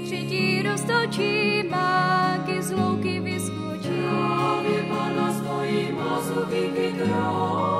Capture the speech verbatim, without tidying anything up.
že ti roztočí, máky z louky vyskočí. Právě Pana stojím a suchý kytrou.